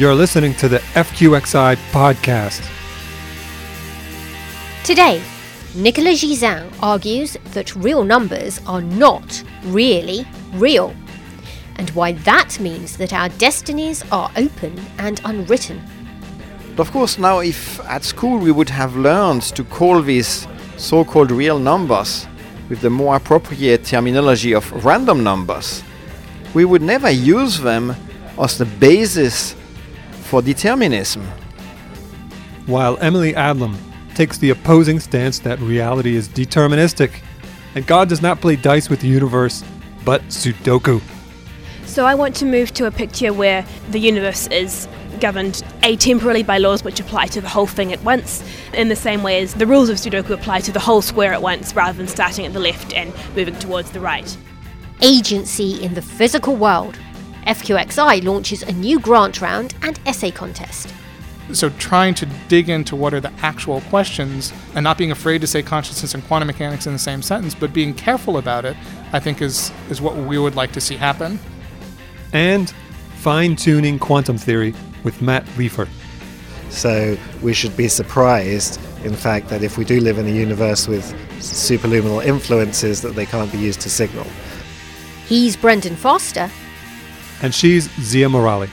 You're listening to the FQXI podcast. Today, Nicolas Gisin argues that real numbers are not really real, and why that means that our destinies are open and unwritten. Of course, now if at school we would have learned to call these so-called real numbers with the more appropriate terminology of random numbers, we would never use them as the basis for determinism. While Emily Adlam takes the opposing stance that reality is deterministic and God does not play dice with the universe, but Sudoku. So I want to move to a picture where the universe is governed atemporally by laws which apply to the whole thing at once, in the same way as the rules of Sudoku apply to the whole square at once, rather than starting at the left and moving towards the right. Agency in the physical world. FQXI launches a new grant round and essay contest. So trying to dig into what are the actual questions and not being afraid to say consciousness and quantum mechanics in the same sentence, but being careful about it, I think is what we would like to see happen. And fine-tuning quantum theory with Matt Leifer. So we should be surprised, in fact, that if we do live in a universe with superluminal influences, that they can't be used to signal. He's Brendan Foster. And she's Zia Morali.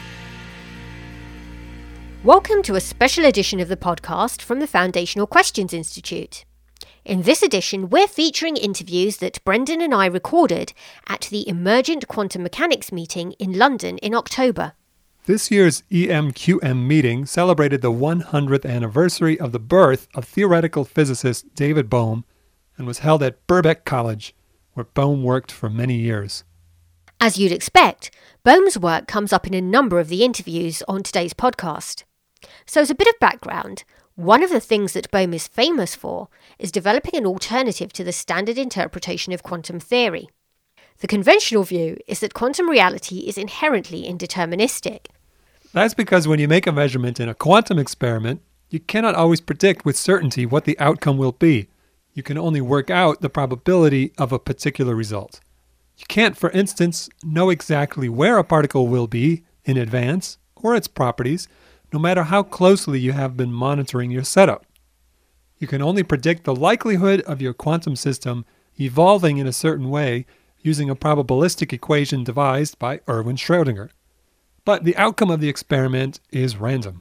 Welcome to a special edition of the podcast from the Foundational Questions Institute. In this edition, we're featuring interviews that Brendan and I recorded at the Emergent Quantum Mechanics meeting in London in October. This year's EMQM meeting celebrated the 100th anniversary of the birth of theoretical physicist David Bohm and was held at Birkbeck College, where Bohm worked for many years. As you'd expect, Bohm's work comes up in a number of the interviews on today's podcast. So as a bit of background, one of the things that Bohm is famous for is developing an alternative to the standard interpretation of quantum theory. The conventional view is that quantum reality is inherently indeterministic. That's because when you make a measurement in a quantum experiment, you cannot always predict with certainty what the outcome will be. You can only work out the probability of a particular result. You can't, for instance, know exactly where a particle will be in advance or its properties, no matter how closely you have been monitoring your setup. You can only predict the likelihood of your quantum system evolving in a certain way using a probabilistic equation devised by Erwin Schrödinger. But the outcome of the experiment is random.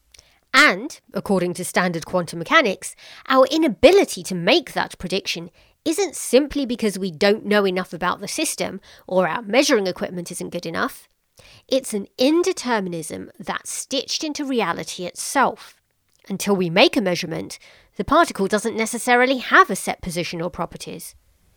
And, according to standard quantum mechanics, our inability to make that prediction isn't simply because we don't know enough about the system or our measuring equipment isn't good enough. It's an indeterminism that's stitched into reality itself. Until we make a measurement, the particle doesn't necessarily have a set position or properties.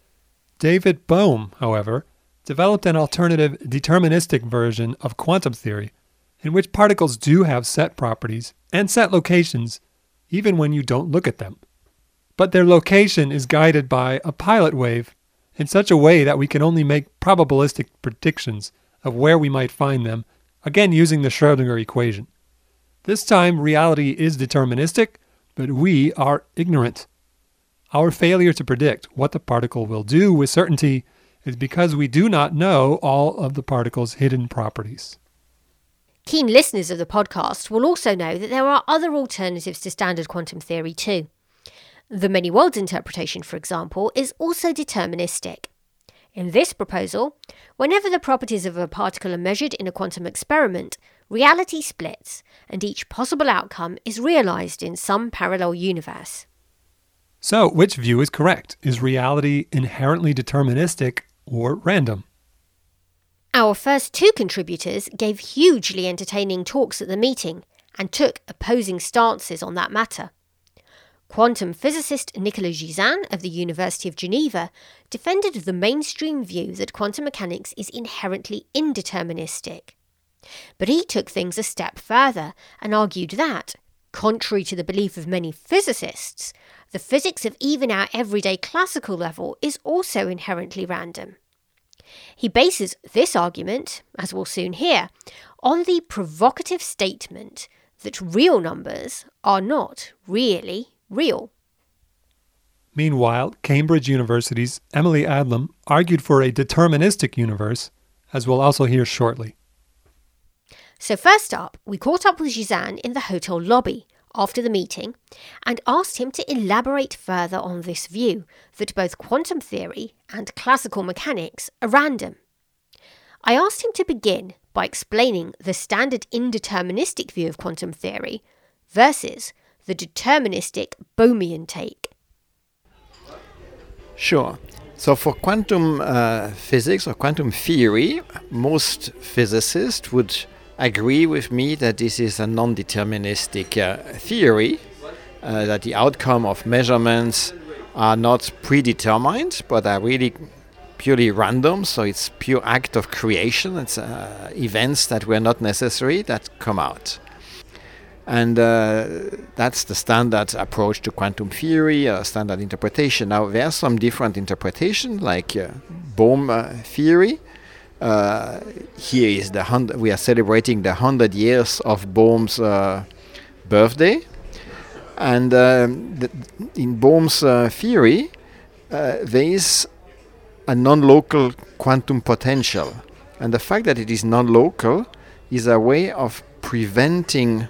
David Bohm, however, developed an alternative deterministic version of quantum theory in which particles do have set properties and set locations even when you don't look at them. But their location is guided by a pilot wave in such a way that we can only make probabilistic predictions of where we might find them, again using the Schrödinger equation. This time, reality is deterministic, but we are ignorant. Our failure to predict what the particle will do with certainty is because we do not know all of the particle's hidden properties. Keen listeners of the podcast will also know that there are other alternatives to standard quantum theory too. The many worlds interpretation, for example, is also deterministic. In this proposal, whenever the properties of a particle are measured in a quantum experiment, reality splits, and each possible outcome is realized in some parallel universe. So, which view is correct? Is reality inherently deterministic or random? Our first two contributors gave hugely entertaining talks at the meeting and took opposing stances on that matter. Quantum physicist Nicolas Gisin of the University of Geneva defended the mainstream view that quantum mechanics is inherently indeterministic. But he took things a step further and argued that, contrary to the belief of many physicists, the physics of even our everyday classical level is also inherently random. He bases this argument, as we'll soon hear, on the provocative statement that real numbers are not really real. Meanwhile, Cambridge University's Emily Adlam argued for a deterministic universe, as we'll also hear shortly. So first up, we caught up with Gizan in the hotel lobby after the meeting and asked him to elaborate further on this view that both quantum theory and classical mechanics are random. I asked him to begin by explaining the standard indeterministic view of quantum theory versus the deterministic Bohmian take. Sure. So for quantum physics or quantum theory, most physicists would agree with me that this is a non-deterministic theory, that the outcome of measurements are not predetermined, but are really purely random. So it's pure act of creation. It's events that were not necessary that come out. And that's the standard approach to quantum theory, standard interpretation. Now, there are some different interpretations, like Bohm theory. Here is we are celebrating the 100 years of Bohm's birthday. And in Bohm's theory, there is a non-local quantum potential. And the fact that it is non-local is a way of preventing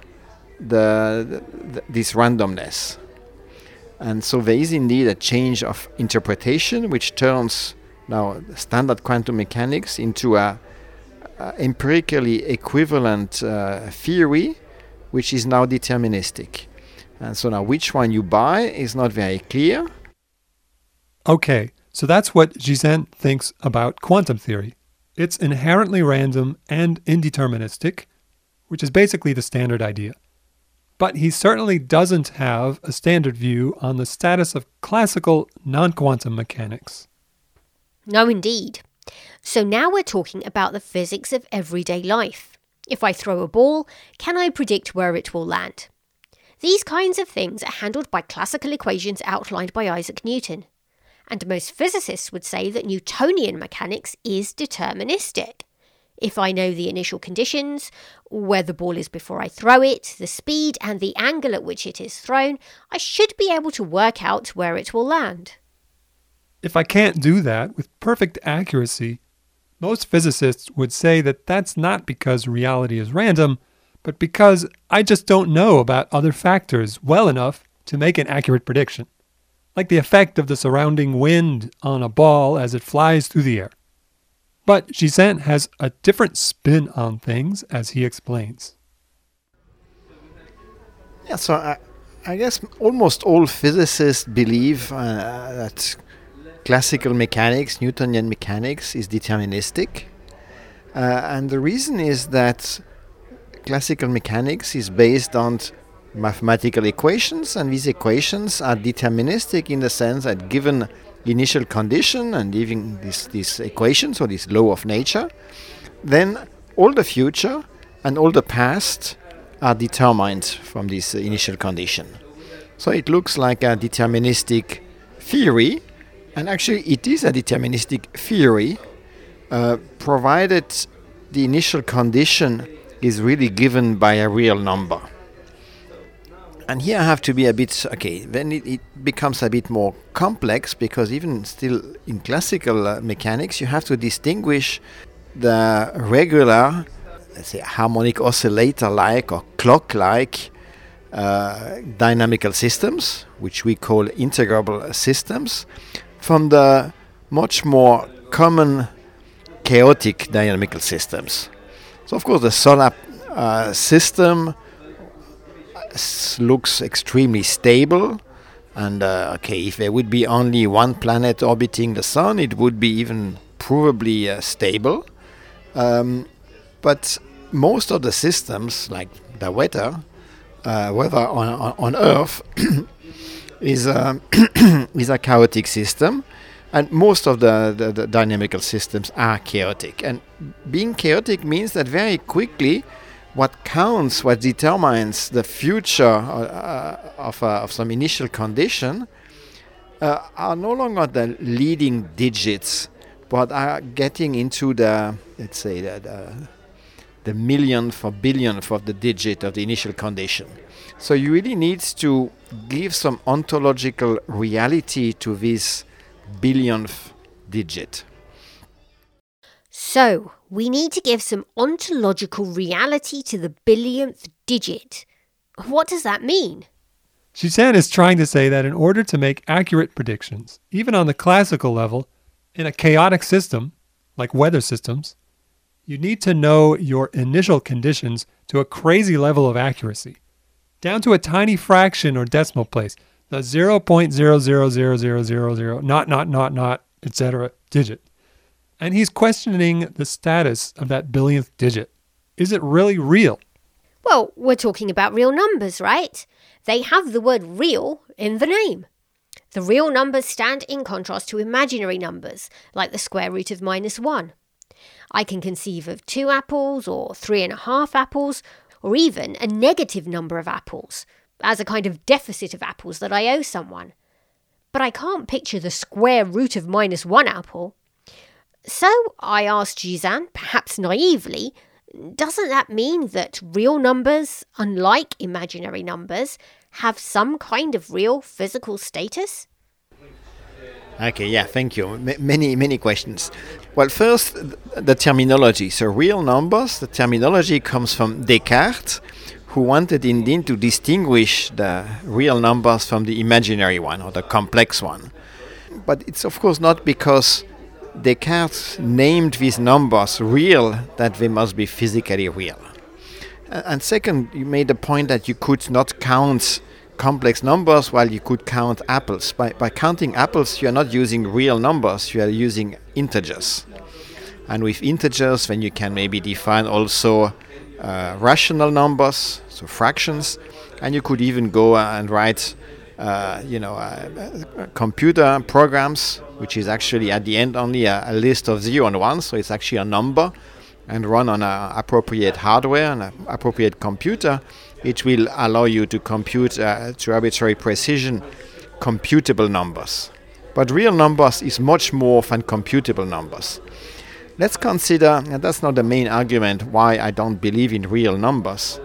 this randomness. And so there is indeed a change of interpretation which turns now standard quantum mechanics into a empirically equivalent theory which is now deterministic. And so now which one you buy is not very clear. Okay, so that's what Gizan thinks about quantum theory. It's inherently random and indeterministic, which is basically the standard idea. But he certainly doesn't have a standard view on the status of classical non-quantum mechanics. No, indeed. So now we're talking about the physics of everyday life. If I throw a ball, can I predict where it will land? These kinds of things are handled by classical equations outlined by Isaac Newton. And most physicists would say that Newtonian mechanics is deterministic. If I know the initial conditions, where the ball is before I throw it, the speed and the angle at which it is thrown, I should be able to work out where it will land. If I can't do that with perfect accuracy, most physicists would say that that's not because reality is random, but because I just don't know about other factors well enough to make an accurate prediction, like the effect of the surrounding wind on a ball as it flies through the air. But Gizan has a different spin on things, as he explains. Yeah, so I guess almost all physicists believe that classical mechanics, Newtonian mechanics, is deterministic. And the reason is that classical mechanics is based on mathematical equations, and these equations are deterministic in the sense that given initial condition and even this equation, so this law of nature, then all the future and all the past are determined from this initial condition. So it looks like a deterministic theory, and actually it is a deterministic theory, provided the initial condition is really given by a real number. And here I have to be a bit, then it becomes a bit more complex, because even still in classical mechanics, you have to distinguish the regular, let's say, harmonic oscillator-like or clock-like dynamical systems, which we call integrable systems, from the much more common chaotic dynamical systems. So, of course, the solar system looks extremely stable, and if there would be only one planet orbiting the sun, it would be even provably stable. But most of the systems, like the weather on Earth, is a chaotic system, and most of the dynamical systems are chaotic. And being chaotic means that very quickly what counts, what determines the future of some initial condition are no longer the leading digits, but are getting into the, let's say, the millionth or billionth of the digit of the initial condition. So you really need to give some ontological reality to this billionth digit. So, we need to give some ontological reality to the billionth digit. What does that mean? Cizanne is trying to say that in order to make accurate predictions, even on the classical level, in a chaotic system, like weather systems, you need to know your initial conditions to a crazy level of accuracy, down to a tiny fraction or decimal place, the 0.000000, etc. digit. And he's questioning the status of that billionth digit. Is it really real? Well, we're talking about real numbers, right? They have the word real in the name. The real numbers stand in contrast to imaginary numbers, like the square root of -1. I can conceive of 2 apples or 3.5 apples, or even a negative number of apples, as a kind of deficit of apples that I owe someone. But I can't picture the square root of -1 apple. So I asked Cizanne, perhaps naively, doesn't that mean that real numbers, unlike imaginary numbers, have some kind of real physical status? Okay, yeah, thank you. Many questions. Well, first, the terminology. So real numbers, the terminology comes from Descartes, who wanted indeed to distinguish the real numbers from the imaginary one or the complex one. But it's of course not because Descartes named these numbers real that they must be physically real. And second, you made the point that you could not count complex numbers while you could count apples. By counting apples, you are not using real numbers, you are using integers. And with integers, then you can maybe define also rational numbers, so fractions, and you could even go and write computer programs, which is actually at the end only a list of 0 and 1, so it's actually a number, and run on appropriate hardware and an appropriate computer. It will allow you to compute to arbitrary precision computable numbers. But real numbers is much more than computable numbers. Let's consider, and that's not the main argument why I don't believe in real numbers.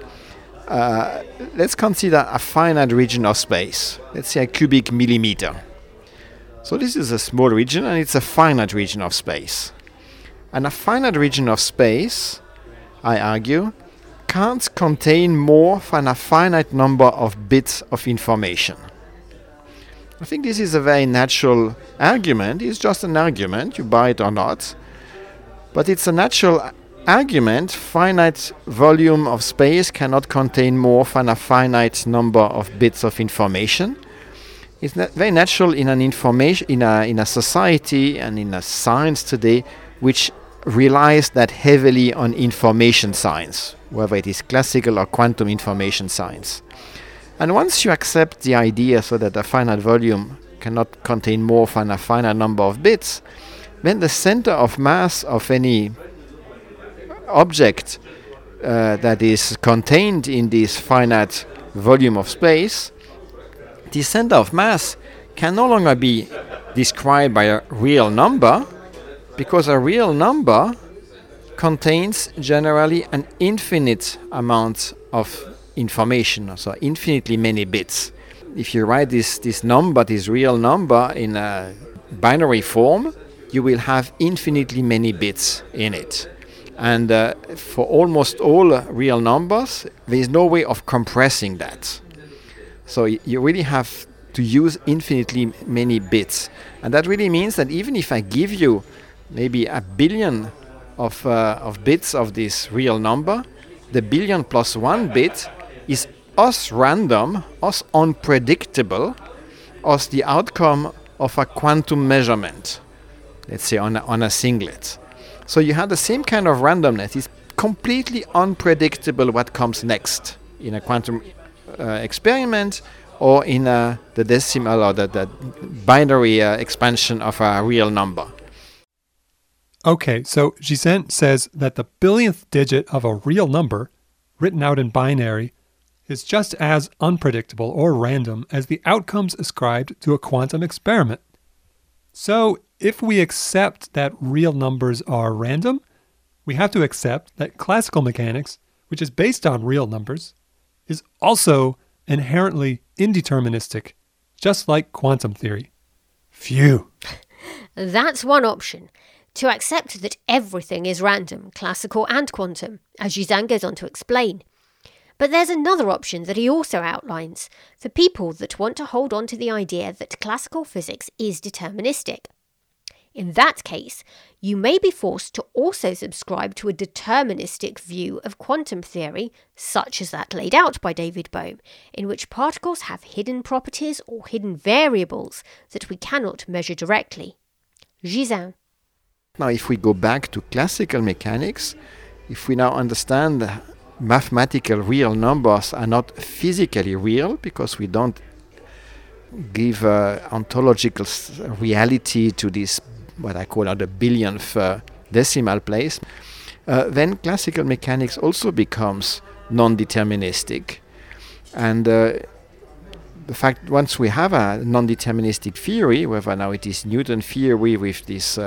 Let's consider a finite region of space. Let's say a cubic millimeter. So this is a small region and it's a finite region of space. And a finite region of space, I argue, can't contain more than a finite number of bits of information. I think this is a very natural argument. It's just an argument, you buy it or not. But it's a natural argument. Finite volume of space cannot contain more than a finite number of bits of information. It's very natural in an information in a society and in a science today which relies that heavily on information science, whether it is classical or quantum information science. And once you accept the idea so that a finite volume cannot contain more than a finite number of bits, then the center of mass of any object that is contained in this finite volume of space, the center of mass can no longer be described by a real number, because a real number contains generally an infinite amount of information, so infinitely many bits. If you write this number, this real number, in a binary form, you will have infinitely many bits in it. And for almost all real numbers, there is no way of compressing that. So you really have to use infinitely many bits. And that really means that even if I give you maybe a billion of bits of this real number, the billion plus 1 bit is as random, as unpredictable as the outcome of a quantum measurement, let's say on a singlet. So you have the same kind of randomness. It's completely unpredictable what comes next in a quantum experiment or in the decimal or the binary expansion of a real number. Okay, so Cizanne says that the billionth digit of a real number, written out in binary, is just as unpredictable or random as the outcomes ascribed to a quantum experiment. So, if we accept that real numbers are random, we have to accept that classical mechanics, which is based on real numbers, is also inherently indeterministic, just like quantum theory. Phew. That's one option. to accept that everything is random, classical and quantum, as Gisin goes on to explain. But there's another option that he also outlines for people that want to hold on to the idea that classical physics is deterministic. In that case, you may be forced to also subscribe to a deterministic view of quantum theory, such as that laid out by David Bohm, in which particles have hidden properties or hidden variables that we cannot measure directly. Gisin. Now, if we go back to classical mechanics, if we now understand that mathematical real numbers are not physically real because we don't give ontological reality to this, what I call the billionth decimal place, then classical mechanics also becomes non-deterministic. And the fact, once we have a non-deterministic theory, whether now it is Newton theory with these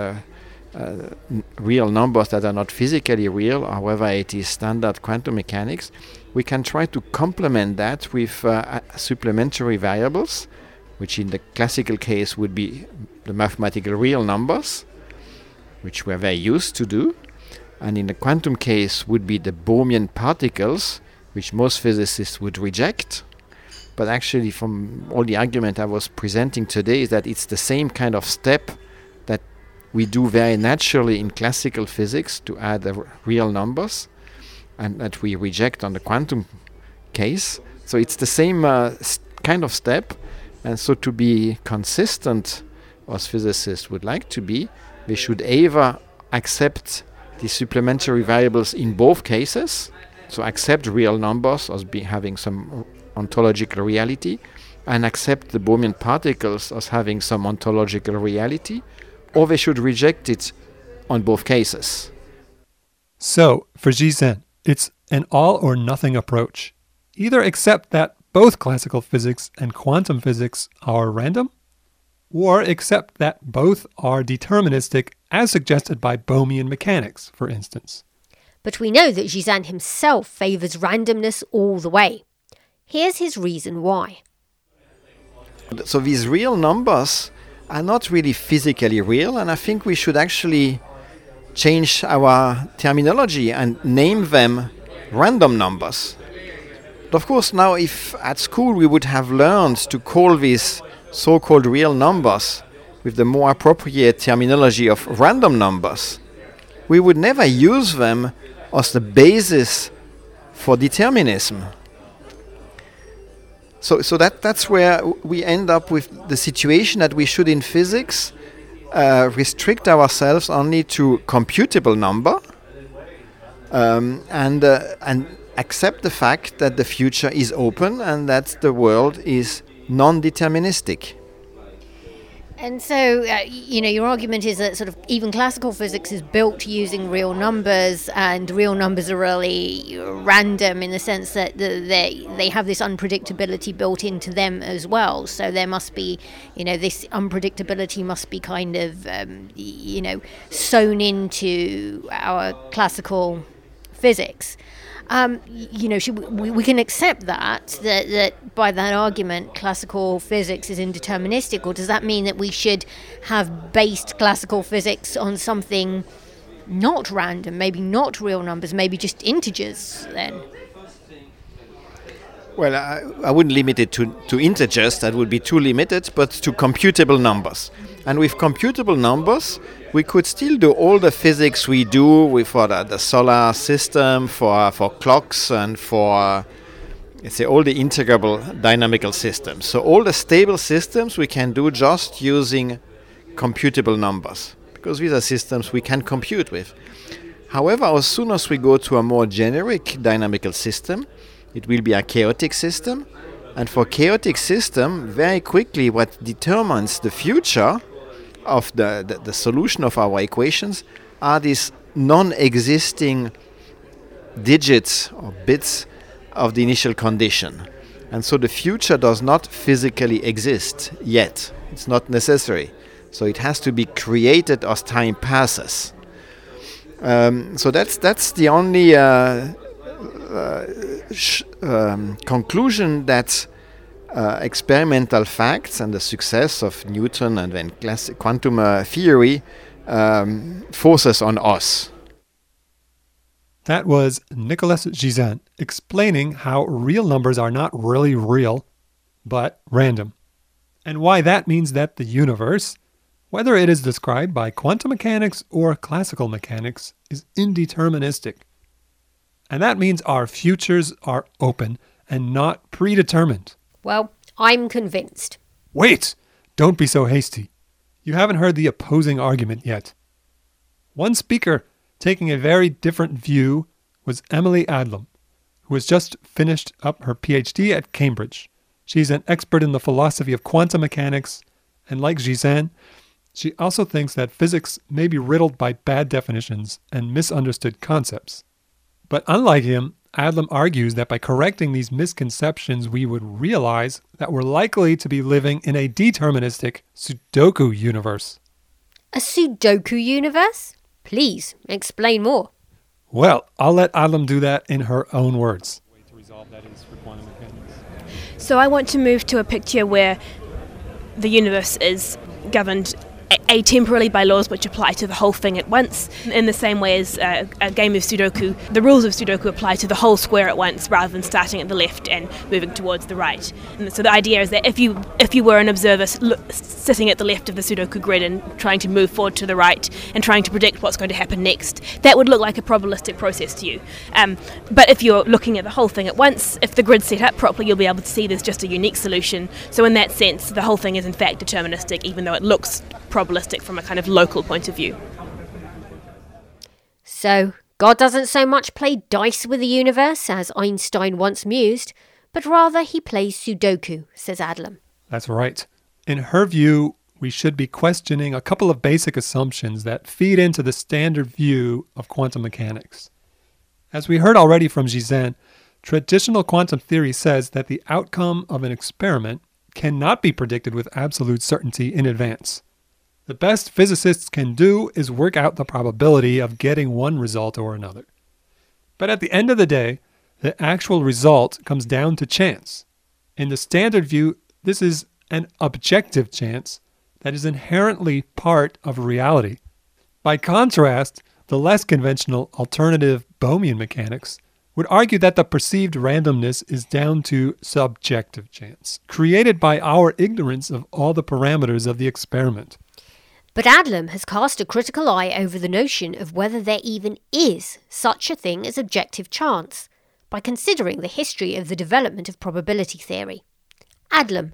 real numbers that are not physically real, or whether it is standard quantum mechanics, we can try to complement that with supplementary variables, which in the classical case would be the mathematical real numbers, which we're very used to do, and in the quantum case would be the Bohmian particles, which most physicists would reject. But actually, from all the argument I was presenting today, is that it's the same kind of step that we do very naturally in classical physics to add the real numbers, and that we reject on the quantum case. So it's the same kind of step. And so to be consistent, as physicists would like to be, we should either accept the supplementary variables in both cases, so accept real numbers as having some ontological reality, and accept the Bohmian particles as having some ontological reality, or they should reject it on both cases. So, for Gisin, it's an all-or-nothing approach. Either accept that both classical physics and quantum physics are random, or accept that both are deterministic as suggested by Bohmian mechanics, for instance. But we know that Gisin himself favours randomness all the way. Here's his reason why. So these real numbers are not really physically real, and I think we should actually change our terminology and name them random numbers. Of course, now if at school we would have learned to call these so-called real numbers with the more appropriate terminology of random numbers, we would never use them as the basis for determinism. So that's where we end up with the situation that we should in physics restrict ourselves only to computable number and accept the fact that the future is open and that the world is non-deterministic. And so, your argument is that sort of even classical physics is built using real numbers, and real numbers are really random in the sense that they have this unpredictability built into them as well. So there must be, this unpredictability must be kind of, sewn into our classical physics. We can accept that by that argument classical physics is indeterministic, or does that mean that we should have based classical physics on something not random, maybe not real numbers, maybe just integers then? Well, I wouldn't limit it to integers, that would be too limited, but to computable numbers. And with computable numbers, we could still do all the physics we do with the solar system, for clocks, and for, let's say, all the integrable dynamical systems. So all the stable systems we can do just using computable numbers, because these are systems we can compute with. However, as soon as we go to a more generic dynamical system, it will be a chaotic system. And for chaotic system, very quickly what determines the future of the solution of our equations are these non-existing digits or bits of the initial condition. And so the future does not physically exist yet. It's not necessary. So it has to be created as time passes. So that's the only conclusion that experimental facts and the success of Newton and then quantum theory forces on us. That was Nicolas Gisin explaining how real numbers are not really real, but random, and why that means that the universe, whether it is described by quantum mechanics or classical mechanics, is indeterministic. And that means our futures are open and not predetermined. Well, I'm convinced. Wait! Don't be so hasty. You haven't heard the opposing argument yet. One speaker taking a very different view was Emily Adlam, who has just finished up her PhD at Cambridge. She's an expert in the philosophy of quantum mechanics, and like Gisin, she also thinks that physics may be riddled by bad definitions and misunderstood concepts. But unlike him, Adlam argues that by correcting these misconceptions, we would realize that we're likely to be living in a deterministic Sudoku universe. A Sudoku universe? Please, explain more. Well, I'll let Adlam do that in her own words. So I want to move to a picture where the universe is governed atemporally by laws which apply to the whole thing at once. In the same way as a game of Sudoku, the rules of Sudoku apply to the whole square at once rather than starting at the left and moving towards the right. And so the idea is that if you were an observer sitting at the left of the Sudoku grid and trying to move forward to the right and trying to predict what's going to happen next, that would look like a probabilistic process to you. But if you're looking at the whole thing at once, if the grid's set up properly, you'll be able to see there's just a unique solution. So in that sense, the whole thing is in fact deterministic, even though it looks probabilistic from a kind of local point of view. So, God doesn't so much play dice with the universe, as Einstein once mused, but rather he plays Sudoku, says Adlam. That's right. In her view, we should be questioning a couple of basic assumptions that feed into the standard view of quantum mechanics. As we heard already from Gisin, traditional quantum theory says that the outcome of an experiment cannot be predicted with absolute certainty in advance. The best physicists can do is work out the probability of getting one result or another. But at the end of the day, the actual result comes down to chance. In the standard view, this is an objective chance that is inherently part of reality. By contrast, the less conventional alternative Bohmian mechanics would argue that the perceived randomness is down to subjective chance, created by our ignorance of all the parameters of the experiment. But Adlam has cast a critical eye over the notion of whether there even is such a thing as objective chance, by considering the history of the development of probability theory. Adlam.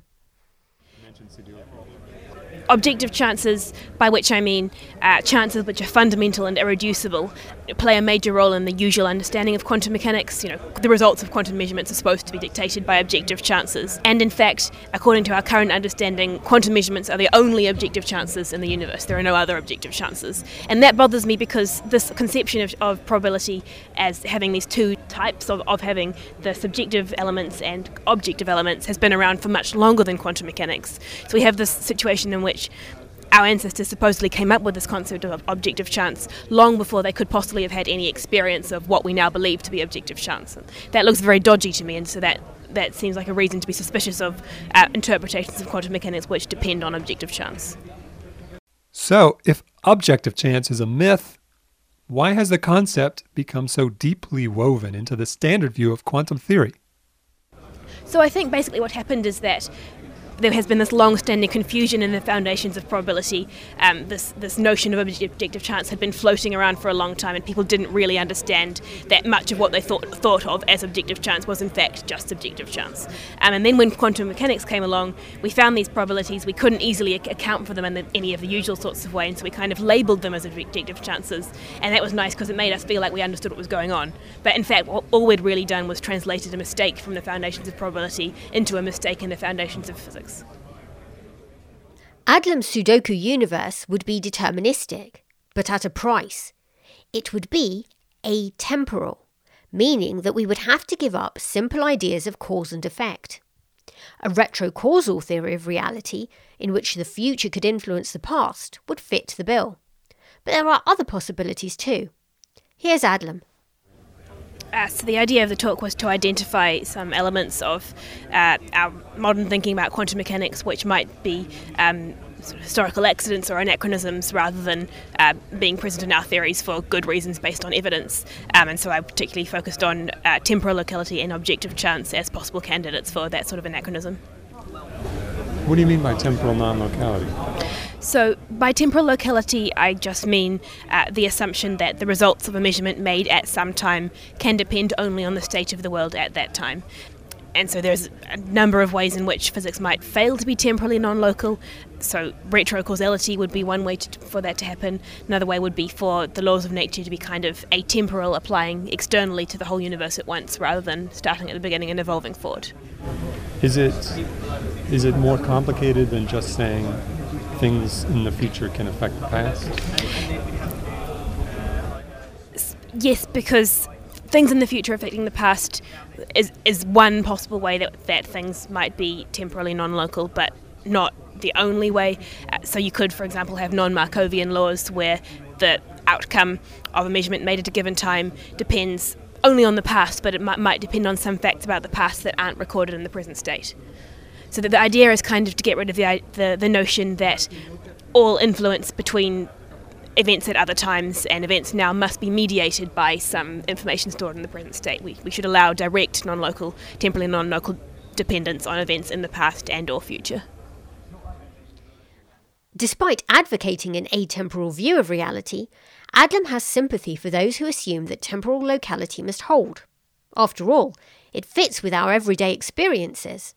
Objective chances, by which I mean chances which are fundamental and irreducible, play a major role in the usual understanding of quantum mechanics. The results of quantum measurements are supposed to be dictated by objective chances. And in fact, according to our current understanding, quantum measurements are the only objective chances in the universe. There are no other objective chances. And that bothers me because this conception of probability as having these two types of having the subjective elements and objective elements has been around for much longer than quantum mechanics. So we have this situation in which our ancestors supposedly came up with this concept of objective chance long before they could possibly have had any experience of what we now believe to be objective chance. And that looks very dodgy to me, and so that seems like a reason to be suspicious of interpretations of quantum mechanics which depend on objective chance. So, if objective chance is a myth, why has the concept become so deeply woven into the standard view of quantum theory? So I think basically what happened is that there has been this long-standing confusion in the foundations of probability. This notion of objective chance had been floating around for a long time, and people didn't really understand that much of what they thought of as objective chance was in fact just subjective chance. And then when quantum mechanics came along, we found these probabilities. We couldn't easily account for them in any of the usual sorts of ways, so we kind of labelled them as objective chances, and that was nice because it made us feel like we understood what was going on. But in fact, all we'd really done was translated a mistake from the foundations of probability into a mistake in the foundations of physics. Adlam's Sudoku universe would be deterministic, but at a price. It would be atemporal, meaning that we would have to give up simple ideas of cause and effect. A retrocausal theory of reality, in which the future could influence the past, would fit the bill. But there are other possibilities too. Here's Adlam. So the idea of the talk was to identify some elements of our modern thinking about quantum mechanics which might be sort of historical accidents or anachronisms rather than being present in our theories for good reasons based on evidence. And so I particularly focused on temporal locality and objective chance as possible candidates for that sort of anachronism. What do you mean by temporal non-locality? So by temporal locality, I just mean the assumption that the results of a measurement made at some time can depend only on the state of the world at that time. And so there's a number of ways in which physics might fail to be temporally non-local. So retrocausality would be one way for that to happen. Another way would be for the laws of nature to be kind of atemporal, applying externally to the whole universe at once rather than starting at the beginning and evolving forward. Is it more complicated than just saying things in the future can affect the past? Yes, because things in the future affecting the past is one possible way that things might be temporally non-local, but not the only way. So you could, for example, have non-Markovian laws where the outcome of a measurement made at a given time depends only on the past, but it might depend on some facts about the past that aren't recorded in the present state. So the idea is kind of to get rid of the notion that all influence between events at other times and events now must be mediated by some information stored in the present state. We should allow direct non-local, temporally non-local dependence on events in the past and or future. Despite advocating an atemporal view of reality, Adlam has sympathy for those who assume that temporal locality must hold. After all, it fits with our everyday experiences.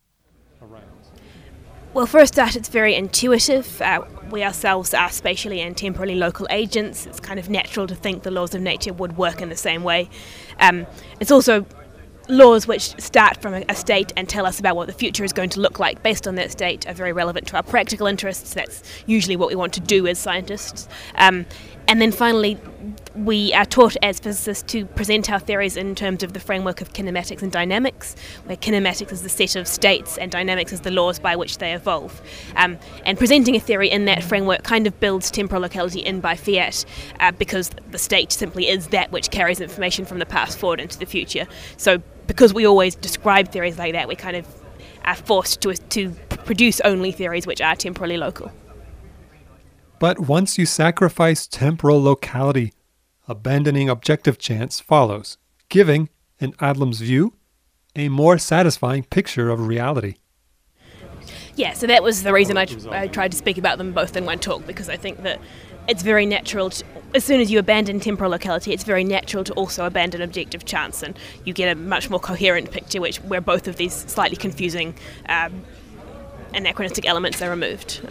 Well, for a start, it's very intuitive. We ourselves are spatially and temporally local agents. It's kind of natural to think the laws of nature would work in the same way. It's also laws which start from a state and tell us about what the future is going to look like based on that state are very relevant to our practical interests. That's usually what we want to do as scientists. And then finally, we are taught as physicists to present our theories in terms of the framework of kinematics and dynamics, where kinematics is the set of states and dynamics is the laws by which they evolve. And presenting a theory in that framework kind of builds temporal locality in by fiat, because the state simply is that which carries information from the past forward into the future. So because we always describe theories like that, we kind of are forced to produce only theories which are temporally local. But once you sacrifice temporal locality, abandoning objective chance follows, giving, in Adlam's view, a more satisfying picture of reality. Yeah, so that was the reason I tried to speak about them both in one talk, because I think that it's very natural, as soon as you abandon temporal locality, it's very natural to also abandon objective chance, and you get a much more coherent picture where both of these slightly confusing anachronistic elements are removed.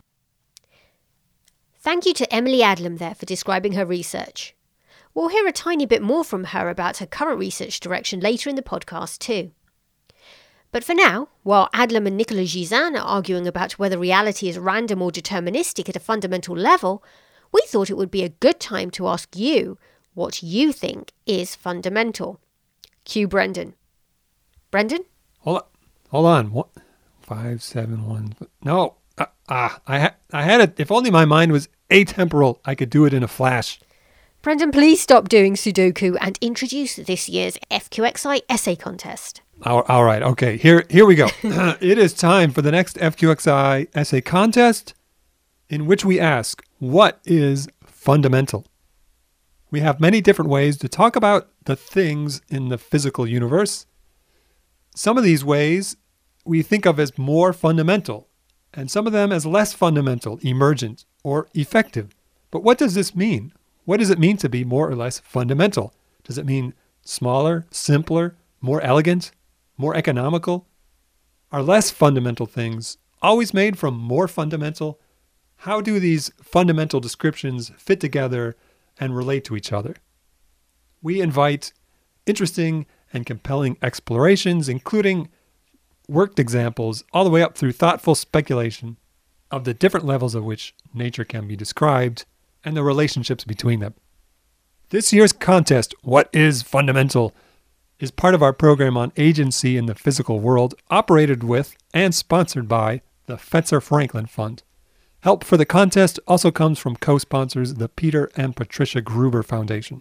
Thank you to Emily Adlam there for describing her research. We'll hear a tiny bit more from her about her current research direction later in the podcast too. But for now, while Adlam and Nicolas Gisin are arguing about whether reality is random or deterministic at a fundamental level, we thought it would be a good time to ask you what you think is fundamental. Cue Brendan. Brendan? Hold on. What? 5, 7, 1. No. I had it. If only my mind was atemporal, I could do it in a flash. Brendan, please stop doing Sudoku and introduce this year's FQXI essay contest. All right. Okay. Here we go. It is time for the next FQXI essay contest, in which we ask, what is fundamental? We have many different ways to talk about the things in the physical universe. Some of these ways we think of as more fundamental, and some of them as less fundamental, emergent, or effective. But what does this mean? What does it mean to be more or less fundamental? Does it mean smaller, simpler, more elegant, more economical? Are less fundamental things always made from more fundamental? How do these fundamental descriptions fit together and relate to each other? We invite interesting and compelling explorations, including worked examples, all the way up through thoughtful speculation of the different levels at which nature can be described and the relationships between them. This year's contest, What is Fundamental?, is part of our program on agency in the physical world, operated with and sponsored by the Fetzer Franklin Fund. Help for the contest also comes from co-sponsors the Peter and Patricia Gruber Foundation.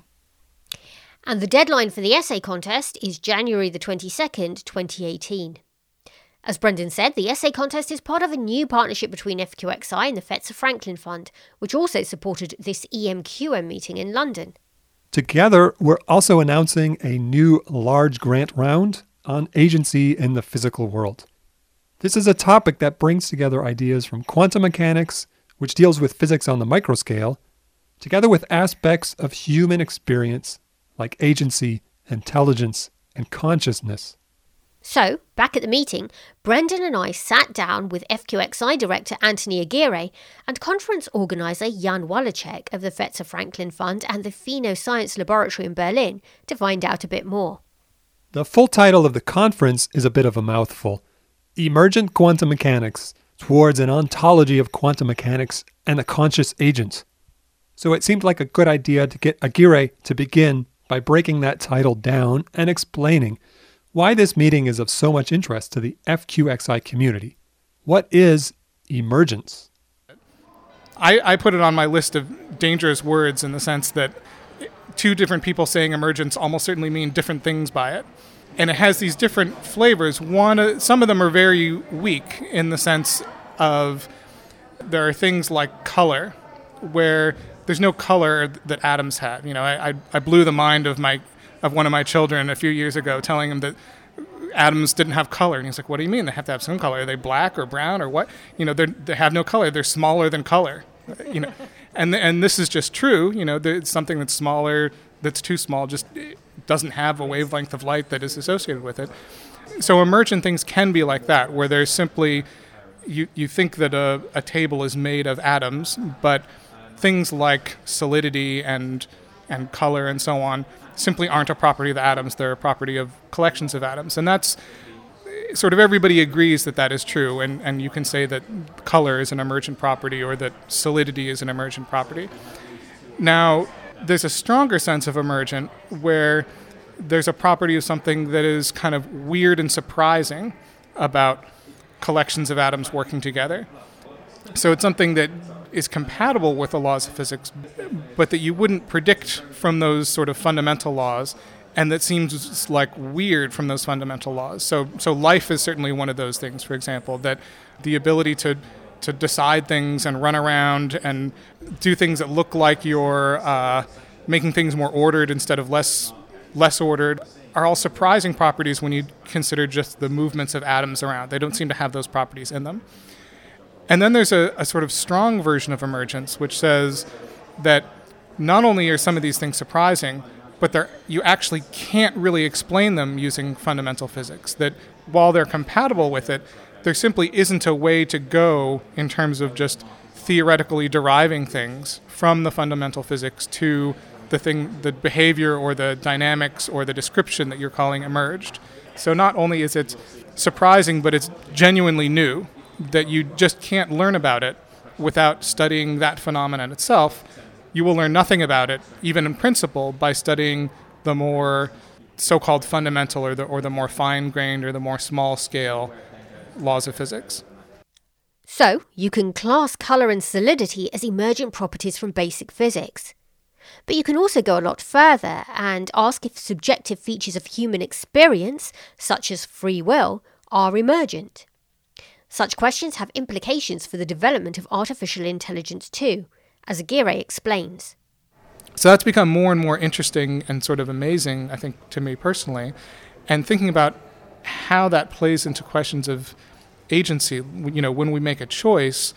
And the deadline for the essay contest is January the 22nd, 2018. As Brendan said, the essay contest is part of a new partnership between FQXI and the Fetzer Franklin Fund, which also supported this EMQM meeting in London. Together, we're also announcing a new large grant round on agency in the physical world. This is a topic that brings together ideas from quantum mechanics, which deals with physics on the microscale, together with aspects of human experience like agency, intelligence, and consciousness. So, back at the meeting, Brendan and I sat down with FQXI director Anthony Aguirre and conference organiser Jan Wallacek of the Fetzer Franklin Fund and the Pheno Science Laboratory in Berlin to find out a bit more. The full title of the conference is a bit of a mouthful: Emergent Quantum Mechanics Towards an Ontology of Quantum Mechanics and the Conscious Agent. So it seemed like a good idea to get Aguirre to begin by breaking that title down and explaining why this meeting is of so much interest to the FQXI community. What is emergence? I put it on my list of dangerous words in the sense that two different people saying emergence almost certainly mean different things by it. And it has these different flavors. Some of them are very weak in the sense of there are things like color, where there's no color that atoms have. You know, I blew the mind of one of my children a few years ago, telling him that atoms didn't have color, and he's like, "What do you mean? They have to have some color? Are they black or brown or what? You know, they have no color. They're smaller than color." You know, and this is just true. You know, it's something that's smaller, that's too small, just doesn't have a wavelength of light that is associated with it. So emergent things can be like that, where there's simply you think that a table is made of atoms, but things like solidity and color and so on simply aren't a property of the atoms. They're a property of collections of atoms. And that's sort of, everybody agrees that is true. And you can say that color is an emergent property or that solidity is an emergent property. Now, there's a stronger sense of emergent where there's a property of something that is kind of weird and surprising about collections of atoms working together. So it's something that is compatible with the laws of physics, but that you wouldn't predict from those sort of fundamental laws, and that seems like weird from those fundamental laws. So life is certainly one of those things, for example, that the ability to decide things and run around and do things that look like you're making things more ordered instead of less ordered are all surprising properties when you consider just the movements of atoms around. They don't seem to have those properties in them. And then there's a sort of strong version of emergence, which says that not only are some of these things surprising, but you actually can't really explain them using fundamental physics. That while they're compatible with it, there simply isn't a way to go in terms of just theoretically deriving things from the fundamental physics to the behavior or the dynamics or the description that you're calling emerged. So not only is it surprising, but it's genuinely new, that you just can't learn about it without studying that phenomenon itself. You will learn nothing about it, even in principle, by studying the more so-called fundamental or the more fine-grained or the more small-scale laws of physics. So, you can class colour and solidity as emergent properties from basic physics. But you can also go a lot further and ask if subjective features of human experience, such as free will, are emergent. Such questions have implications for the development of artificial intelligence too, as Aguirre explains. So that's become more and more interesting and sort of amazing, I think, to me personally. And thinking about how that plays into questions of agency, you know, when we make a choice,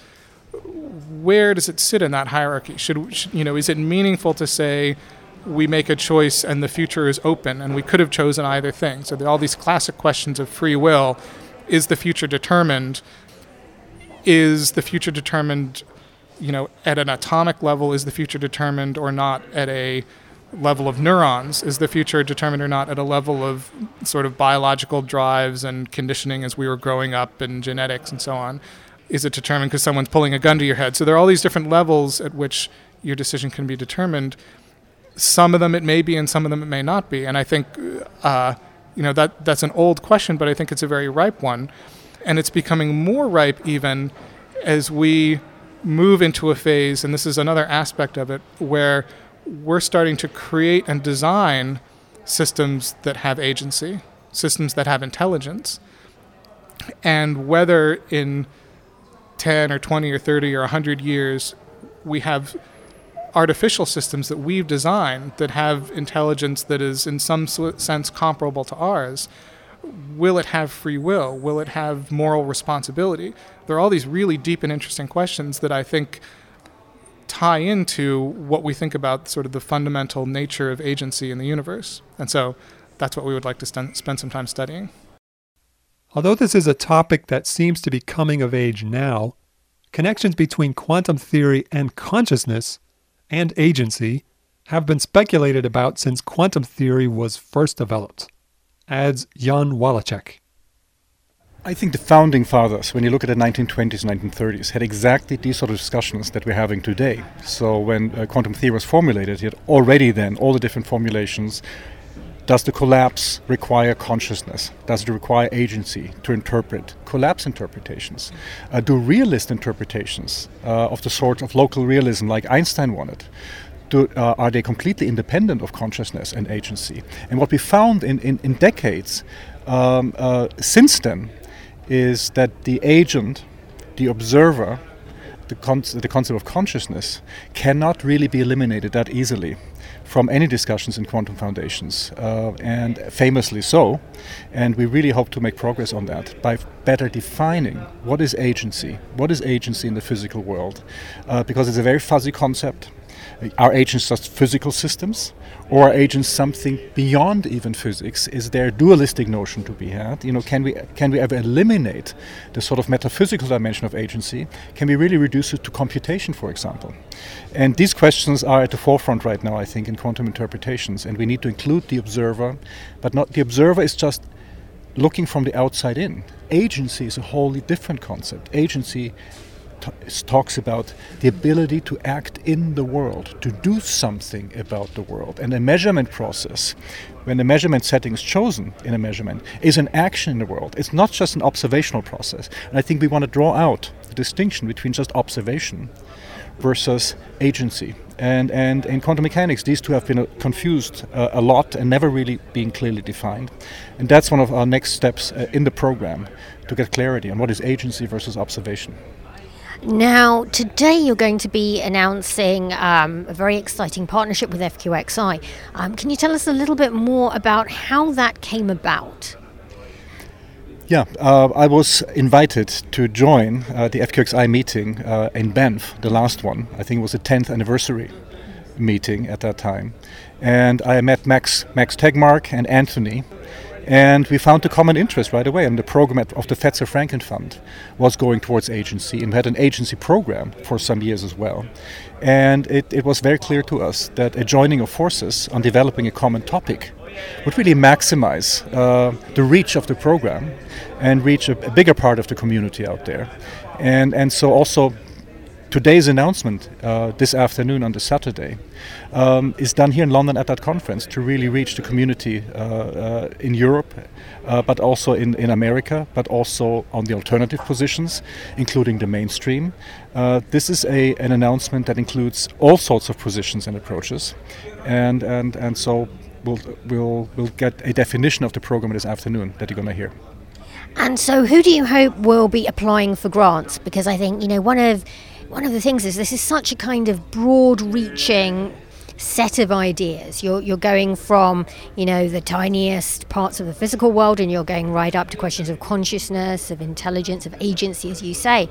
where does it sit in that hierarchy? Is it meaningful to say we make a choice and the future is open and we could have chosen either thing? So there are all these classic questions of free will. Is the future determined? Is the future determined, at an atomic level? Is the future determined or not at a level of neurons? Is the future determined or not at a level of sort of biological drives and conditioning as we were growing up and genetics and so on? Is it determined because someone's pulling a gun to your head? So there are all these different levels at which your decision can be determined. Some of them it may be and some of them it may not be. And I think that's an old question, but I think it's a very ripe one. And it's becoming more ripe even as we move into a phase, and this is another aspect of it, where we're starting to create and design systems that have agency, systems that have intelligence. And whether in 10 or 20 or 30 or 100 years we have artificial systems that we've designed that have intelligence that is in some sense comparable to ours, will it have free will? Will it have moral responsibility? There are all these really deep and interesting questions that I think tie into what we think about sort of the fundamental nature of agency in the universe. And so that's what we would like to spend some time studying. Although this is a topic that seems to be coming of age now, connections between quantum theory and consciousness and agency have been speculated about since quantum theory was first developed, adds Jan Wallacek. I think the founding fathers, when you look at the 1920s and 1930s, had exactly these sort of discussions that we're having today. So when quantum theory was formulated, you had already then all the different formulations. Does the collapse require consciousness? Does it require agency to interpret collapse interpretations? Do realist interpretations of the sort of local realism like Einstein wanted, are they completely independent of consciousness and agency? And what we found in decades since then is that the agent, the observer, the concept of consciousness cannot really be eliminated that easily from any discussions in quantum foundations, and famously so. And we really hope to make progress on that by better defining what is agency in the physical world, because it's a very fuzzy concept. Are agents just physical systems, or are agents something beyond even physics? Is there a dualistic notion to be had? Can we ever eliminate the sort of metaphysical dimension of agency? Can we really reduce it to computation, for example? And these questions are at the forefront right now, I think, in quantum interpretations. And we need to include the observer, but not the observer is just looking from the outside in. Agency is a wholly different concept. Agency talks about the ability to act in the world, to do something about the world. And a measurement process, when the measurement setting is chosen in a measurement, is an action in the world. It's not just an observational process. And I think we want to draw out the distinction between just observation versus agency. And in quantum mechanics, these two have been confused a lot and never really being clearly defined. And that's one of our next steps in the program, to get clarity on what is agency versus observation. Now, today you're going to be announcing a very exciting partnership with FQXI. Can you tell us a little bit more about how that came about? Yeah, I was invited to join the FQXI meeting in Banff, the last one. I think it was the 10th anniversary meeting at that time. And I met Max Tegmark and Anthony. And we found a common interest right away. And the program of the Fetzer-Franken Fund was going towards agency. And we had an agency program for some years as well. And it was very clear to us that a joining of forces on developing a common topic would really maximize the reach of the program and reach a bigger part of the community out there. And so also today's announcement this afternoon on the Saturday is done here in London at that conference to really reach the community in Europe, but also in America, but also on the alternative positions, including the mainstream. This is an announcement that includes all sorts of positions and approaches, and so we'll get a definition of the program this afternoon that you're going to hear. And so who do you hope will be applying for grants? Because I think, one of the things is this is such a kind of broad-reaching set of ideas. You're going from, the tiniest parts of the physical world, and you're going right up to questions of consciousness, of intelligence, of agency, as you say.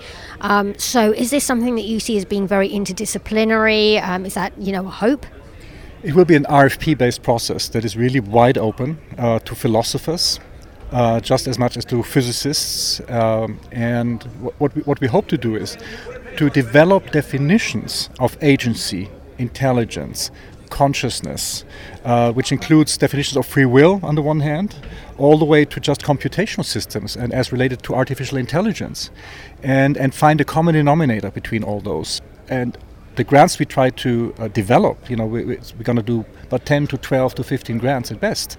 So is this something that you see as being very interdisciplinary? Is that, a hope? It will be an RFP-based process that is really wide open to philosophers, just as much as to physicists. And what we hope to do is to develop definitions of agency, intelligence, consciousness, which includes definitions of free will on the one hand, all the way to just computational systems and as related to artificial intelligence, and find a common denominator between all those. And the grants we try to develop, we're going to do about 10 to 12 to 15 grants at best,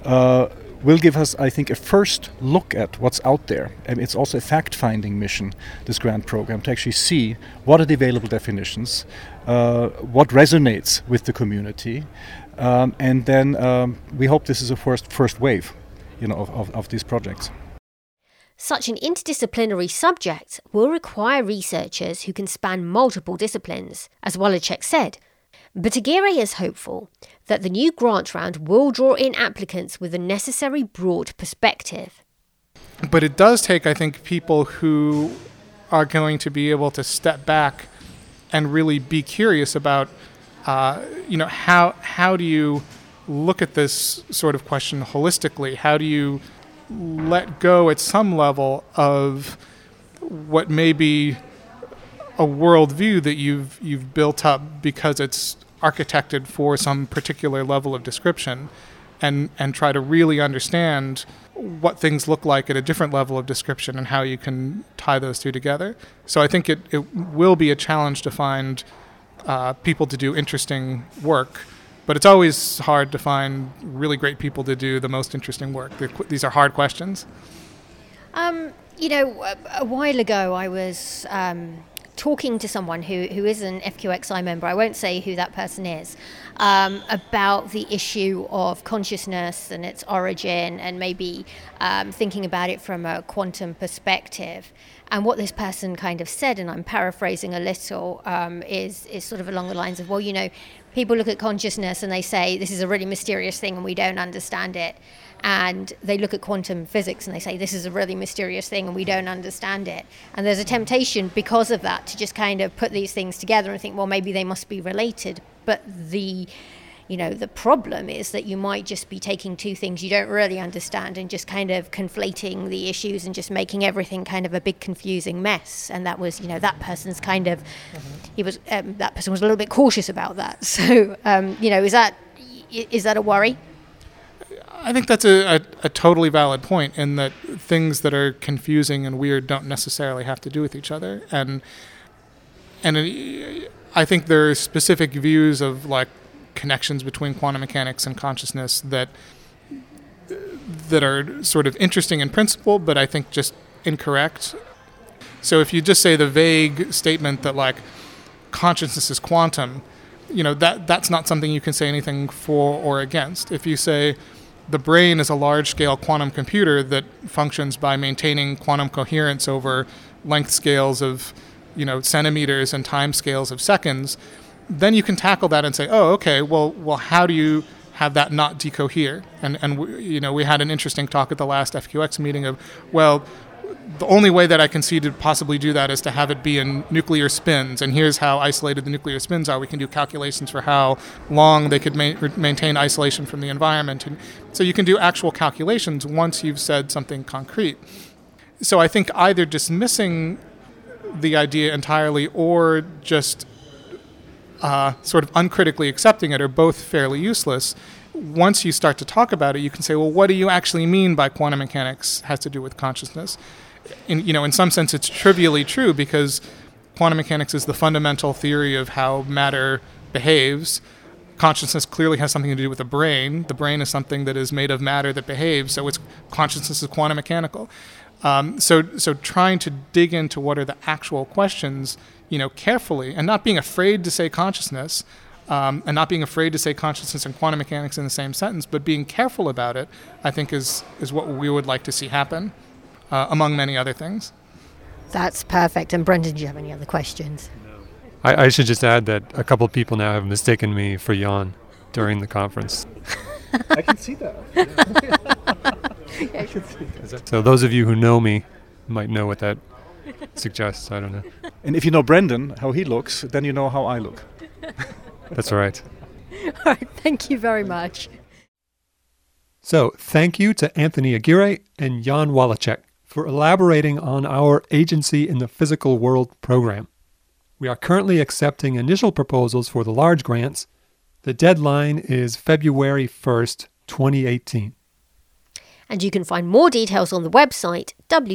will give us, I think, a first look at what's out there. And it's also a fact-finding mission, this grant program, to actually see what are the available definitions, what resonates with the community, and then we hope this is a first wave, of these projects. Such an interdisciplinary subject will require researchers who can span multiple disciplines, as Wallachek said. But Aguirre is hopeful that the new grant round will draw in applicants with the necessary broad perspective. But it does take, I think, people who are going to be able to step back and really be curious about, how do you look at this sort of question holistically? How do you let go at some level of what may be a worldview that you've built up because it's architected for some particular level of description, and try to really understand what things look like at a different level of description and how you can tie those two together. So I think it will be a challenge to find people to do interesting work, but it's always hard to find really great people to do the most interesting work. These are hard questions. A while ago I was talking to someone who is an FQXI member, I won't say who that person is, about the issue of consciousness and its origin, and maybe thinking about it from a quantum perspective. And what this person kind of said, and I'm paraphrasing a little, is sort of along the lines of, well, people look at consciousness and they say this is a really mysterious thing and we don't understand it. And they look at quantum physics and they say this is a really mysterious thing and we don't understand it. And there's a temptation because of that to just kind of put these things together and think, well, maybe they must be related. But the problem is that you might just be taking two things you don't really understand and just kind of conflating the issues and just making everything kind of a big confusing mess. And that was, that person's kind of, that person was a little bit cautious about that. So, is that a worry? I think that's a totally valid point, in that things that are confusing and weird don't necessarily have to do with each other. And I think there are specific views of connections between quantum mechanics and consciousness that are sort of interesting in principle, but I think just incorrect. So if you just say the vague statement that consciousness is quantum, that's not something you can say anything for or against. If you say the brain is a large-scale quantum computer that functions by maintaining quantum coherence over length scales of, centimeters and time scales of seconds, then you can tackle that and say, oh, okay, well, how do you have that not decohere? And we had an interesting talk at the last FQX meeting of, well, the only way that I can see to possibly do that is to have it be in nuclear spins, and here's how isolated the nuclear spins are. We can do calculations for how long they could maintain isolation from the environment. And so you can do actual calculations once you've said something concrete. So I think either dismissing the idea entirely or just sort of uncritically accepting it are both fairly useless. Once you start to talk about it, you can say, well, what do you actually mean by quantum mechanics has to do with consciousness? In some sense, it's trivially true, because quantum mechanics is the fundamental theory of how matter behaves. Consciousness clearly has something to do with the brain. The brain is something that is made of matter that behaves, so consciousness is quantum mechanical. So trying to dig into what are the actual questions, carefully, and not being afraid to say consciousness, and not being afraid to say consciousness and quantum mechanics in the same sentence, but being careful about it, I think is what we would like to see happen, among many other things. That's perfect. And Brendan, do you have any other questions? I should just add that a couple of people now have mistaken me for Jan during the conference. I can see that. Yeah, I can see that. So those of you who know me might know what that suggests. I don't know. And if you know Brendan, how he looks, then you know how I look. That's right. All right, thank you very much. So thank you to Anthony Aguirre and Jan Wallachek for elaborating on our Agency in the Physical World program. We are currently accepting initial proposals for the large grants. The deadline is February 1st, 2018. And you can find more details on the website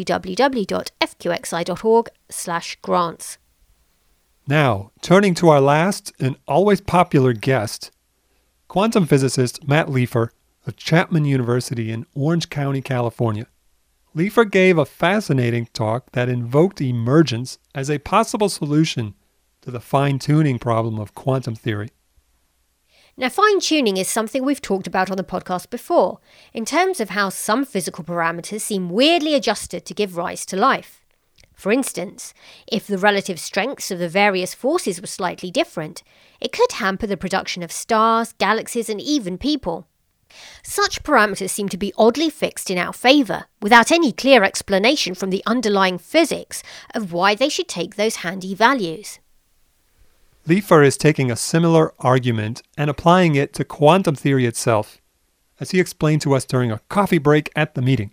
www.fqxi.org/grants. Now, turning to our last and always popular guest, quantum physicist Matt Leifer of Chapman University in Orange County, California. Leifer gave a fascinating talk that invoked emergence as a possible solution to the fine-tuning problem of quantum theory. Now, fine-tuning is something we've talked about on the podcast before, in terms of how some physical parameters seem weirdly adjusted to give rise to life. For instance, if the relative strengths of the various forces were slightly different, it could hamper the production of stars, galaxies, and even people. Such parameters seem to be oddly fixed in our favour, without any clear explanation from the underlying physics of why they should take those handy values. Leifer is taking a similar argument and applying it to quantum theory itself, as he explained to us during a coffee break at the meeting.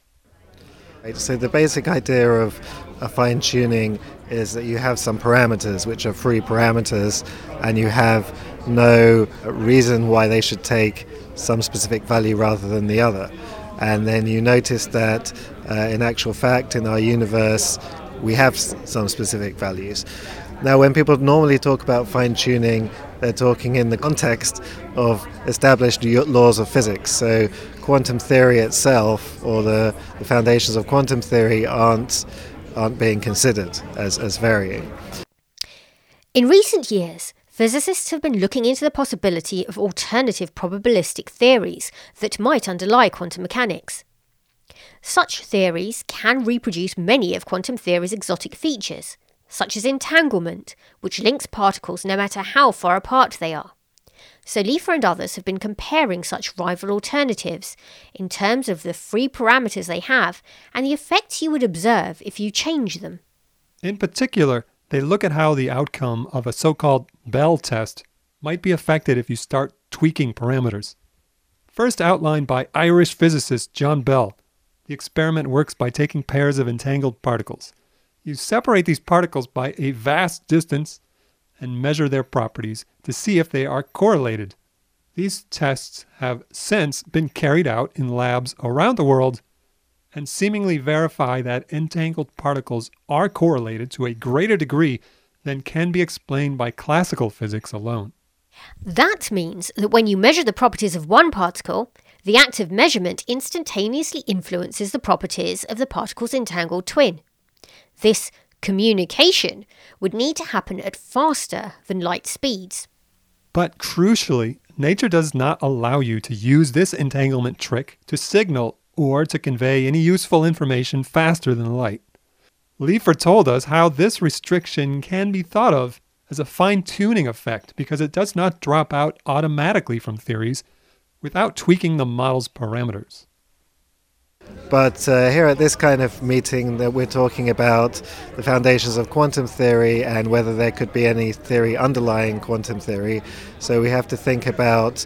So the basic idea of a fine-tuning is that you have some parameters which are free parameters, and you have no reason why they should take some specific value rather than the other. And then you notice that in actual fact in our universe we have some specific values. Now, when people normally talk about fine-tuning, they're talking in the context of established laws of physics. So quantum theory itself, or the foundations of quantum theory, aren't being considered as varying. In recent years, physicists have been looking into the possibility of alternative probabilistic theories that might underlie quantum mechanics. Such theories can reproduce many of quantum theory's exotic features, such as entanglement, which links particles no matter how far apart they are. So Leifer and others have been comparing such rival alternatives in terms of the free parameters they have and the effects you would observe if you change them. In particular, they look at how the outcome of a so-called Bell test might be affected if you start tweaking parameters. First outlined by Irish physicist John Bell, the experiment works by taking pairs of entangled particles. You separate these particles by a vast distance and measure their properties to see if they are correlated. These tests have since been carried out in labs around the world and seemingly verify that entangled particles are correlated to a greater degree than can be explained by classical physics alone. That means that when you measure the properties of one particle, the act of measurement instantaneously influences the properties of the particle's entangled twin. This communication would need to happen at faster than light speeds. But crucially, nature does not allow you to use this entanglement trick to signal or to convey any useful information faster than light. Leifer told us how this restriction can be thought of as a fine-tuning effect because it does not drop out automatically from theories without tweaking the model's parameters. But here at this kind of meeting that we're talking about the foundations of quantum theory and whether there could be any theory underlying quantum theory. So we have to think about,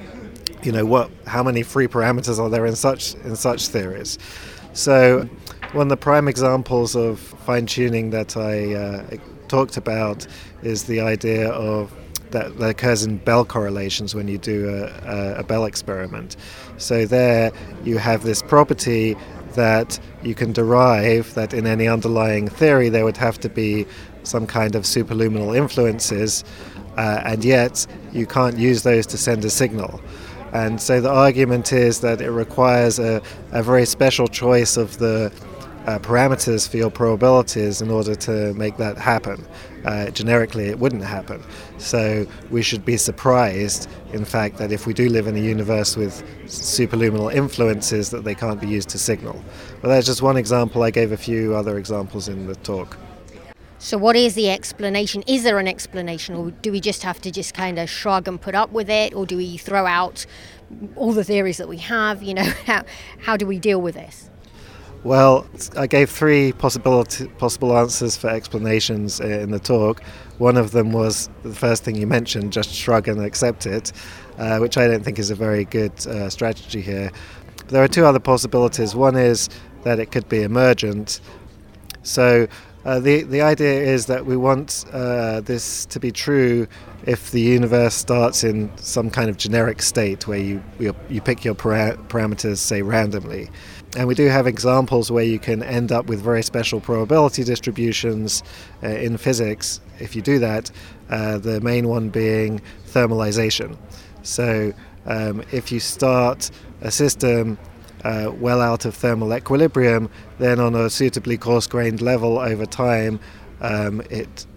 how many free parameters are there in such theories. So one of the prime examples of fine-tuning that I talked about is the idea of that occurs in Bell correlations when you do a Bell experiment. So there you have this property that you can derive that in any underlying theory there would have to be some kind of superluminal influences, and yet you can't use those to send a signal. And so the argument is that it requires a very special choice of the parameters for your probabilities in order to make that happen. Generically, it wouldn't happen. So we should be surprised, in fact, that if we do live in a universe with superluminal influences, that they can't be used to signal. But that's just one example. I gave a few other examples in the talk. So what is the explanation? Is there an explanation, or do we just have to just kind of shrug and put up with it, or do we throw out all the theories that we have? How do we deal with this? Well, I gave three possible answers for explanations in the talk. One of them was the first thing you mentioned, just shrug and accept it, which I don't think is a very good strategy here. But there are two other possibilities. One is that it could be emergent. So the idea is that we want this to be true if the universe starts in some kind of generic state where you pick your parameters, say, randomly. And we do have examples where you can end up with very special probability distributions in physics if you do that, the main one being thermalization. So if you start a system well out of thermal equilibrium, then on a suitably coarse-grained level over time, it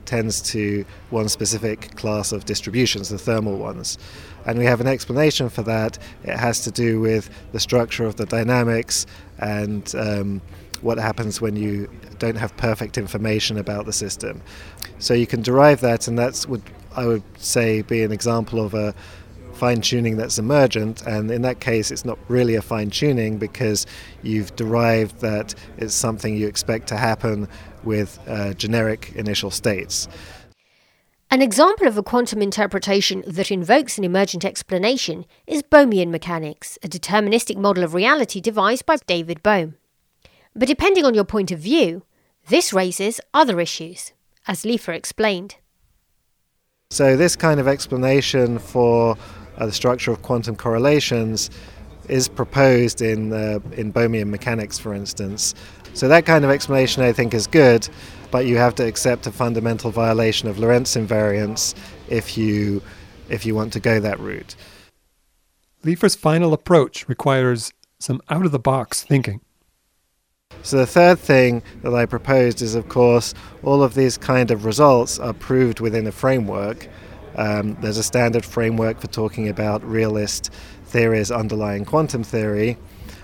tends to one specific class of distributions, the thermal ones. And we have an explanation for that. It has to do with the structure of the dynamics and what happens when you don't have perfect information about the system. So you can derive that, and that's would I would say be an example of a fine-tuning that's emergent, and in that case it's not really a fine-tuning because you've derived that it's something you expect to happen with generic initial states. An example of a quantum interpretation that invokes an emergent explanation is Bohmian mechanics, a deterministic model of reality devised by David Bohm. But depending on your point of view, this raises other issues, as Leafer explained. So this kind of explanation for the structure of quantum correlations is proposed in Bohmian mechanics, for instance. So that kind of explanation, I think, is good, but you have to accept a fundamental violation of Lorentz invariance if you want to go that route. Leafer's final approach requires some out-of-the-box thinking. So the third thing that I proposed is, of course, all of these kind of results are proved within a framework. There's a standard framework for talking about realist theories underlying quantum theory,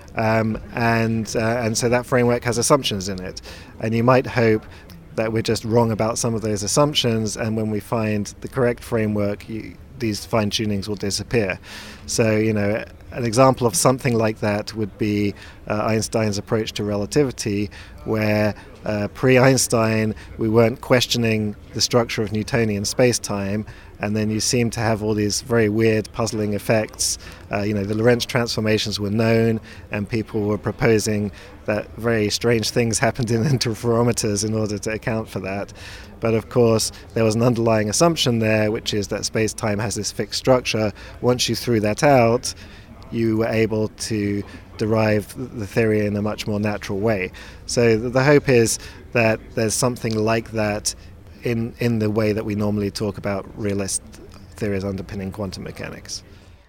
and so that framework has assumptions in it. And you might hope that we're just wrong about some of those assumptions, and when we find the correct framework, these fine-tunings will disappear. So, an example of something like that would be Einstein's approach to relativity, where pre-Einstein we weren't questioning the structure of Newtonian space-time, and then you seem to have all these very weird, puzzling effects. The Lorentz transformations were known, and people were proposing that very strange things happened in interferometers in order to account for that. But of course, there was an underlying assumption there, which is that space-time has this fixed structure. Once you threw that out, you were able to derive the theory in a much more natural way. So the hope is that there's something like that in the way that we normally talk about realist theories underpinning quantum mechanics.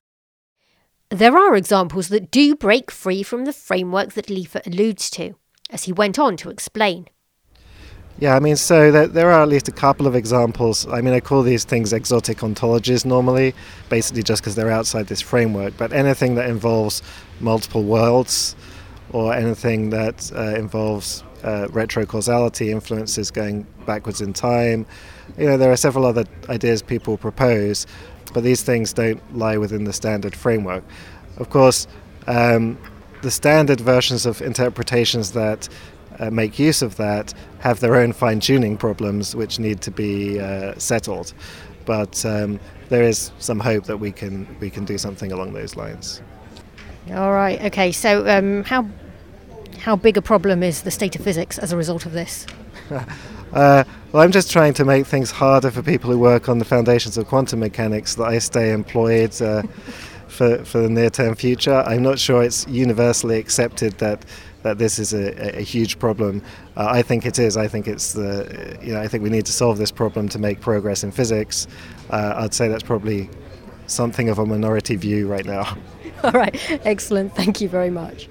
There are examples that do break free from the framework that Leafer alludes to, as he went on to explain. Yeah, so there are at least a couple of examples. I call these things exotic ontologies normally, basically just because they're outside this framework. But anything that involves multiple worlds, or anything that involves retrocausality, influences going backwards in time. There are several other ideas people propose, but these things don't lie within the standard framework. Of course, the standard versions of interpretations that make use of that have their own fine-tuning problems which need to be settled. But there is some hope that we can do something along those lines. All right. Okay. So how big a problem is the state of physics as a result of this? Well, I'm just trying to make things harder for people who work on the foundations of quantum mechanics, that I stay employed for the near-term future. I'm not sure it's universally accepted that this is a huge problem. I think it is. I think it's I think we need to solve this problem to make progress in physics. I'd say that's probably something of a minority view right now. All right. Excellent. Thank you very much.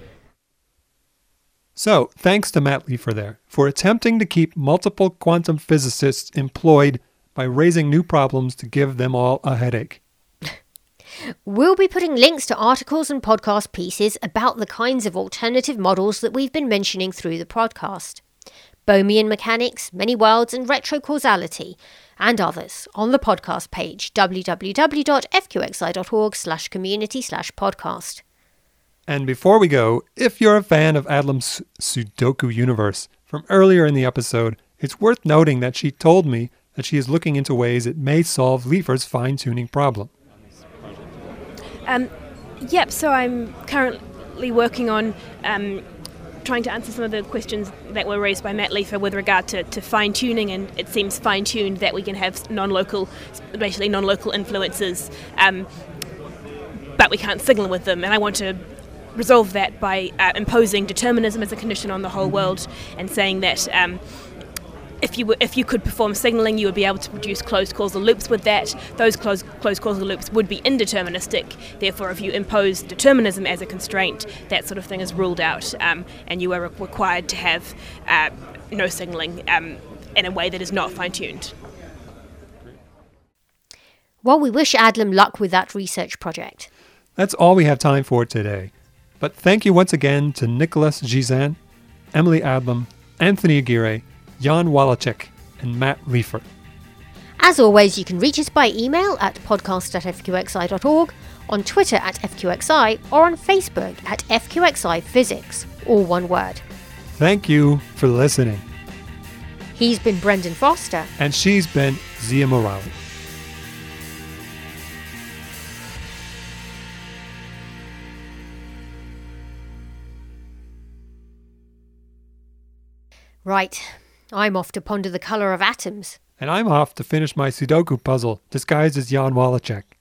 So, thanks to Matt Leafer there for attempting to keep multiple quantum physicists employed by raising new problems to give them all a headache. We'll be putting links to articles and podcast pieces about the kinds of alternative models that we've been mentioning through the podcast. Bohmian mechanics, many worlds and retrocausality, and others on the podcast page www.fqxi.org/community/podcast. And before we go, if you're a fan of Adlam's Sudoku universe from earlier in the episode, it's worth noting that she told me that she is looking into ways it may solve Leafer's fine-tuning problem. So I'm currently working on trying to answer some of the questions that were raised by Matt Leafer with regard to fine-tuning, and it seems fine-tuned that we can have non-local influences, but we can't signal with them, and I want to resolve that by imposing determinism as a condition on the whole world, and saying that if you could perform signaling, you would be able to produce closed causal loops with that. Those closed causal loops would be indeterministic. Therefore, if you impose determinism as a constraint, that sort of thing is ruled out, and you are required to have no signaling in a way that is not fine-tuned. Well, we wish Adlam luck with that research project. That's all we have time for today. But thank you once again to Nicholas Gizan, Emily Adlam, Anthony Aguirre, Jan Wallachek, and Matt Leifer. As always, you can reach us by email at podcast@fqxi.org, on Twitter @FQXI, or on Facebook @FQXI Physics, all one word. Thank you for listening. He's been Brendan Foster. And she's been Zia Morali. Right, I'm off to ponder the colour of atoms. And I'm off to finish my Sudoku puzzle disguised as Jan Wallachek.